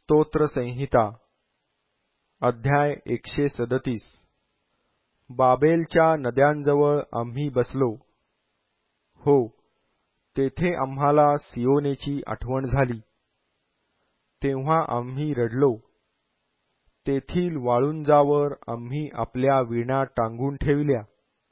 स्तोत्र संहिता अध्याय 137 बाबेलच्या नद्यांजवळ आम्ही बसलो. हो, तेथे आम्हाला सियोनेची आठवण झाली. तेव्हा आम्ही रडलो. तेथील वाळुंजावर आम्ही आपल्या वीणा टांगून ठेवल्या,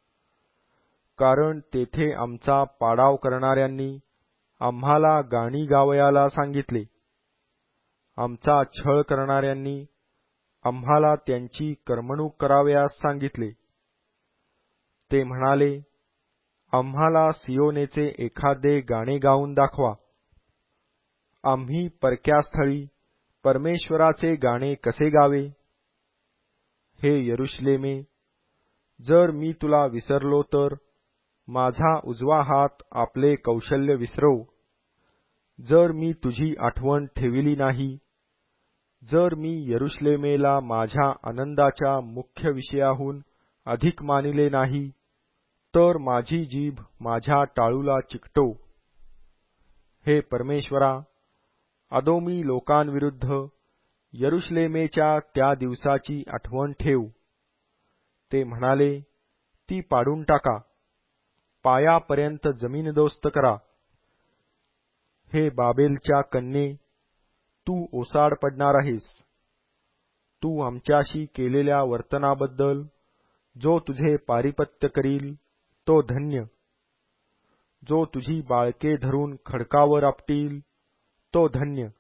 कारण तेथे आमचा पाडाव करणाऱ्यांनी आम्हाला गाणी गावयाला सांगितले. आमचा छळ करणाऱ्यांनी आम्हाला त्यांची करमणूक करावयास सांगितले. ते म्हणाले, आम्हाला सियोनेचे एखादे गाणे गाऊन दाखवा. आम्ही परक्या स्थळी परमेश्वराचे गाणे कसे गावे? हे यरुशलेमे, जर मी तुला विसरलो तर माझा उजवा हात आपले कौशल्य विसरव. जर मी तुझी आठवण ठेविली नाही, जर मी यरुशलेमेला माझ्या आनंदाच्या मुख्य विषयाहून अधिक मानिले नाही, तर माझी जीभ माझ्या टाळूला चिकटो. हे परमेश्वरा, अदोमी लोकांविरुद्ध यरुशलेमेच्या त्या दिवसाची आठवण ठेव. ते म्हणाले, ती पाडून टाका, पायापर्यंत जमीनदोस्त करा. हे बाबेलच्या कन्ये, तू ओसाड पडणार आहेस. तू आमच्याशी केलेल्या वर्तनाबद्दल जो तुझे पारिपत्य करील तो धन्य. जो तुझी बाळके धरून खडकावर आपटील तो धन्य.